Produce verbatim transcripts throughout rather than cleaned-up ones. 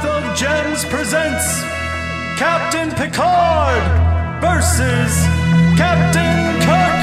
of Gems presents Captain Picard versus Captain Kirk.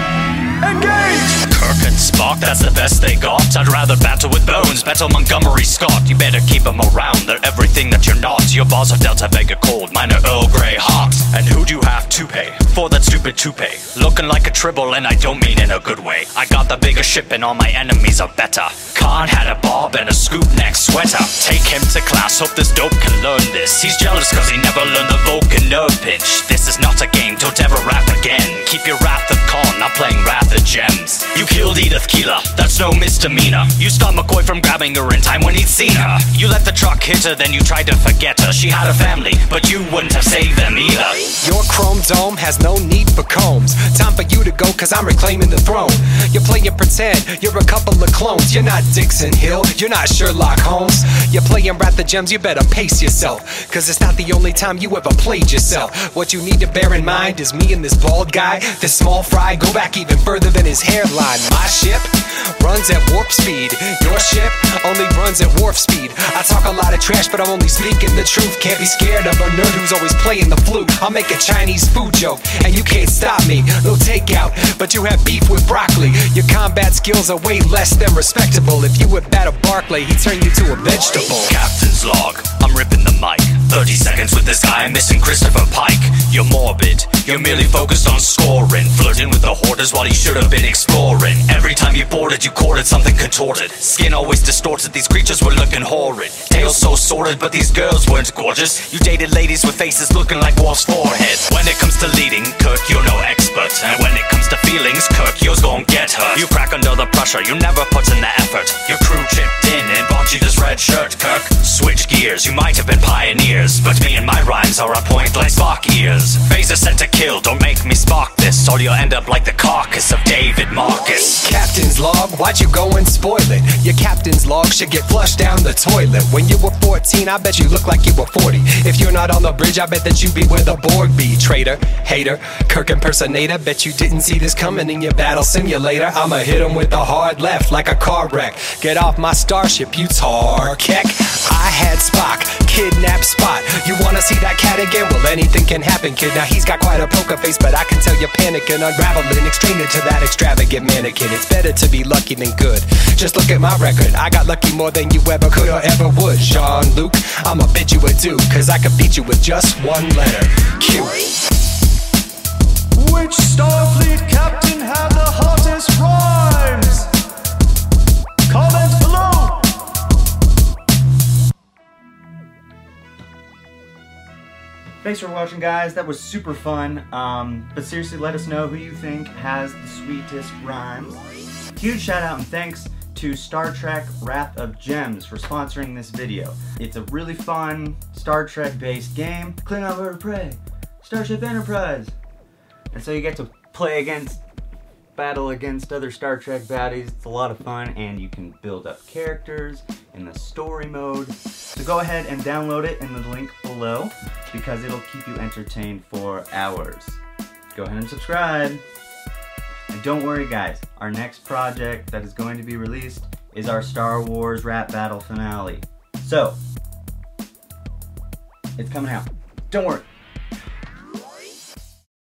Engage! Kirk and Spock, that's the best they got. I'd rather battle with Bones, battle Montgomery Scott. You better keep them around, they're everything that you're not. Your balls are Delta Vega cold, mine are Earl Grey hot. And who do you have to pay for that stupid toupee? Looking like a tribble, and I don't mean in a good way. I got the bigger ship and all my enemies are better. Khan had a bob and a scoop neck sweater. Take him to class, hope this dope can learn this. He's jealous cause he never learned the Vulcan nerve pinch. This is not a game, don't ever rap again. Keep your wrath of Khan, not playing Wrath of Gems. You killed Edith Keeler, that's no misdemeanor. You stopped McCoy from grabbing her in time when he'd seen her. You let the truck hit her, then you tried to forget her. She had a family, but you wouldn't have saved them either. Your chrome dome has no need for combs. Time for you to go cause I'm reclaiming the throne. You're playing pretend, you're a couple of clones. You're not Dixon Hill, you're not Sherlock Holmes. You're playing Wrath of Gems, you better pace yourself. Cause it's not the only time you ever played yourself. What you need to bear in mind is me and this bald guy, this small fry, go back even further than his hairline. My ship runs at warp speed. Your ship only runs at warp speed. I talk a lot of trash, but I'm only speaking the truth. Can't be scared of a nerd who's always playing the flute. I'll make a Chinese food joke, and you can't stop me. No takeout, but you have beef with broccoli. Your combat skills are way less than respectable. If you would battle Barclay, he'd turn you to a vegetable. Captain's log, I'm ripping the mic. thirty seconds with this guy, I'm missing Christopher Pike. You're morbid, you're merely focused on scoring. Flirting with the hoarders while you should have been exploring. Every time you boarded, you courted something contorted. Skin always distorted, these creatures were looking horrid. Tails so sordid, but these girls weren't gorgeous. You dated ladies with faces looking like Worf's forehead. When it comes to leading, Kirk, you're no expert. And when it comes to feelings, Kirk, yours gon' get hurt. You crack under the pressure, you never put in the effort. Your crew chipped in and bought you this red shirt, Kirk. Switch gears, you might have been pioneers, but me and my rhymes are on point like Spock ears. Phaser sent to kill, don't make me Spock this, or you'll end up like the carcass of David Marcus. Captain's log, why'd you go and spoil it? Your captain's log should get flushed down the toilet. When you were fourteen, I bet you look like you were forty. If you're not on the bridge, I bet that you be where the Borg be. Traitor, hater, Kirk impersonator. Bet you didn't see this coming in your battle simulator. I'ma hit him with a hard left like a car wreck. Get off my starship, you Tarkek. I had Spock, kidnap Spot. You wanna see that cat again? Well, anything can happen, kid. Now he's got quite a poker face, but I can tell you're panicking, unraveling, extreme into that extravagant mannequin. It's better to be lucky than good. Just look at my record. I got lucky more than you ever could or ever would. Jean-Luc, I'ma bid you adieu, cause I could beat you with just one letter. Q. Which Starfleet captain had the hottest rhymes? Comment below! Thanks for watching, guys. That was super fun. Um, but seriously, let us know who you think has the sweetest rhymes. Huge shout out and thanks to Star Trek Wrath of Gems for sponsoring this video. It's a really fun Star Trek based game. Klingon Bird of Prey, Starship Enterprise. And so you get to play against, battle against other Star Trek baddies. It's a lot of fun, and you can build up characters in the story mode. So go ahead and download it in the link below, because it'll keep you entertained for hours. Go ahead and subscribe. And don't worry, guys, our next project that is going to be released is our Star Wars rap battle finale. So, it's coming out. Don't worry.